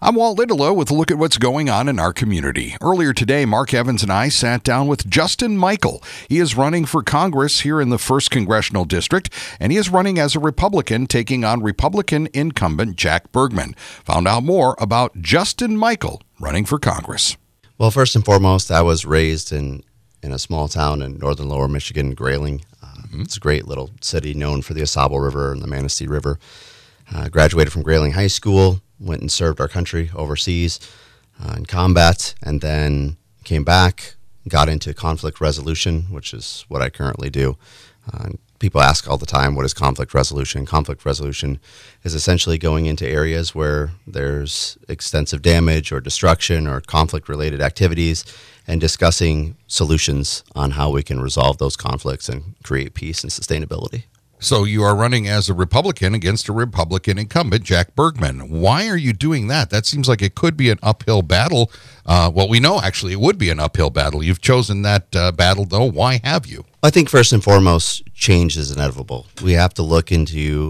I'm Walt Lidlow with a look at what's going on in our community. Earlier today, Mark Evans and I sat down with Justin Michael. He is running for Congress here in the 1st Congressional District, and he is running as a Republican, taking on Republican incumbent Jack Bergman. Found out more about Justin Michael running for Congress. Well, first and foremost, I was raised in a small town in northern Lower Michigan, Grayling. It's a great little city known for the Asable River and the Manistee River. Graduated from Grayling High School, went and served our country overseas in combat, and then came back, got into conflict resolution, which is what I currently do. People ask all the time, what is conflict resolution? Conflict resolution is essentially going into areas where there's extensive damage or destruction or conflict-related activities and discussing solutions on how we can resolve those conflicts and create peace and sustainability. So you are running as a Republican against a Republican incumbent, Jack Bergman. Why are you doing that? That seems like it could be an uphill battle. Well, we know actually it would be an uphill battle. You've chosen that battle, though. Why have you? I think first and foremost, change is inevitable. We have to look into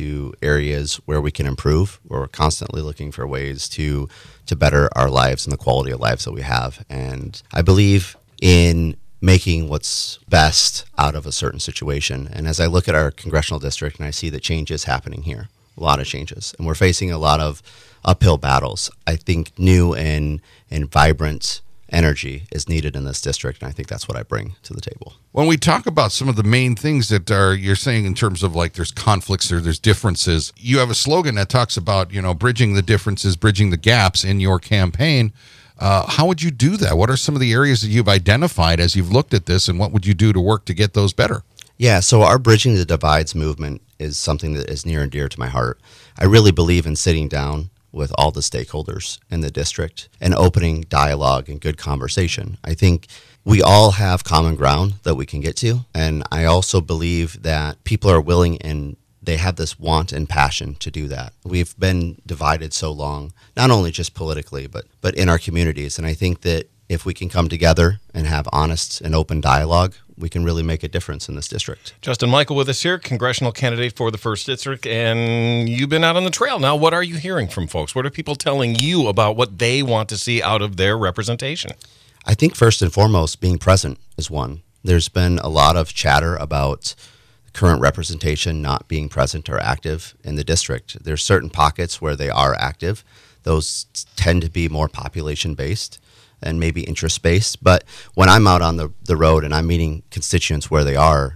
areas where we can improve. We're constantly looking for ways to better our lives and the quality of lives that we have. And I believe in making what's best out of a certain situation. And as I look at our congressional district and I see that change is happening here, a lot of changes, and we're facing a lot of uphill battles, I think new and vibrant energy is needed in this district, and I think that's what I bring to the table. When we talk about some of the main things that you're saying in terms of like there's conflicts or there's differences, you have a slogan that talks about, bridging the differences, bridging the gaps in your campaign. How would you do that? What are some of the areas that you've identified as you've looked at this, and what would you do to work to get those better? Yeah, so our Bridging the Divides movement is something that is near and dear to my heart. I really believe in sitting down with all the stakeholders in the district and opening dialogue and good conversation. I think we all have common ground that we can get to, and I also believe that people are willing and they have this want and passion to do that. We've been divided so long, not only just politically, but in our communities. And I think that if we can come together and have honest and open dialogue, we can really make a difference in this district. Justin Michael with us here, congressional candidate for the 1st District, and you've been out on the trail. Now, what are you hearing from folks? What are people telling you about what they want to see out of their representation? I think first and foremost, being present is one. There's been a lot of chatter about current representation not being present or active in the district. There's certain pockets where they are active. Those tend to be more population-based and maybe interest-based. But when I'm out on the road and I'm meeting constituents where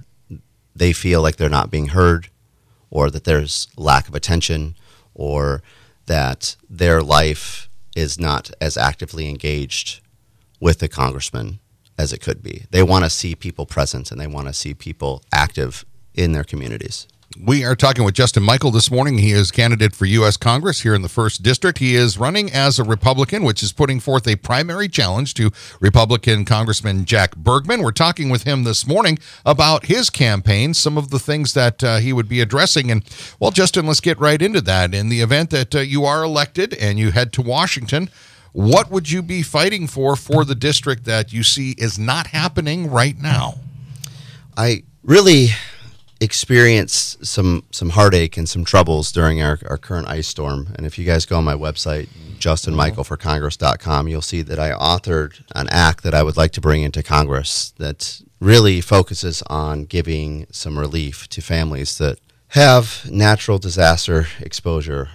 they feel like they're not being heard, or that there's lack of attention, or that their life is not as actively engaged with the congressman as it could be. They want to see people present, and they want to see people active in their communities. We are talking with Justin Michael this morning. He is candidate for U.S. Congress here in the 1st District. He is running as a Republican, which is putting forth a primary challenge to Republican Congressman Jack Bergman. We're talking with him this morning about his campaign, some of the things that he would be addressing. And, well, Justin, let's get right into that. In the event that you are elected and you head to Washington, what would you be fighting for the district that you see is not happening right now? I really experienced some heartache and some troubles during our current ice storm. And if you guys go on my website, justinmichaelforcongress.com, you'll see that I authored an act that I would like to bring into Congress that really focuses on giving some relief to families that have natural disaster exposure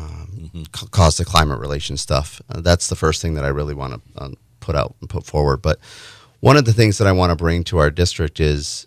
caused to climate relation stuff. That's the first thing that I really want to put out and put forward. But one of the things that I want to bring to our district is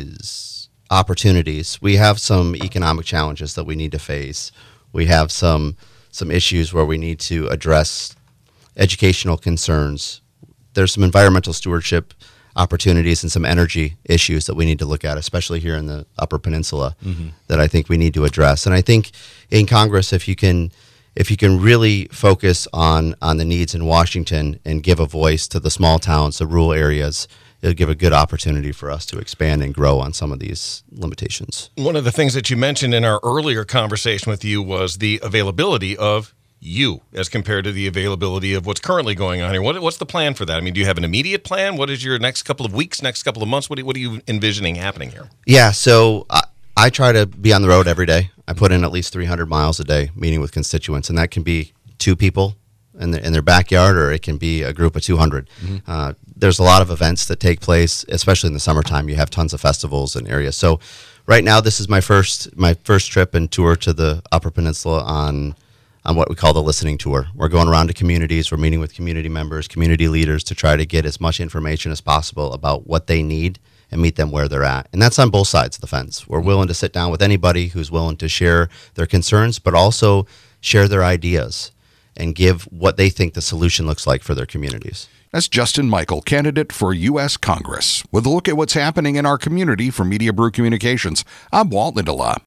opportunities. We have some economic challenges that we need to face. We have some issues where we need to address educational concerns. There's some environmental stewardship opportunities and some energy issues that we need to look at, especially here in the Upper Peninsula, that I think we need to address. And I think in Congress, if you can really focus on the needs in Washington and give a voice to the small towns, the rural areas, it'll give a good opportunity for us to expand and grow on some of these limitations. One of the things that you mentioned in our earlier conversation with you was the availability of you as compared to the availability of what's currently going on here. What's the plan for that? I mean, do you have an immediate plan? What is your next couple of weeks, next couple of months? What are you envisioning happening here? Yeah, so I try to be on the road every day. I put in at least 300 miles a day meeting with constituents, and that can be 2 people in their backyard, or it can be a group of 200. There's a lot of events that take place, especially in the summertime. You have tons of festivals and areas. So right now, this is my first trip and tour to the Upper Peninsula on what we call the listening tour. We're going around to communities. We're meeting with community members, community leaders to try to get as much information as possible about what they need and meet them where they're at. And that's on both sides of the fence. We're willing to sit down with anybody who's willing to share their concerns, but also share their ideas and give what they think the solution looks like for their communities. That's Justin Michael, candidate for U.S. Congress. With a look at what's happening in our community from Media Brew Communications, I'm Walt Lindelof.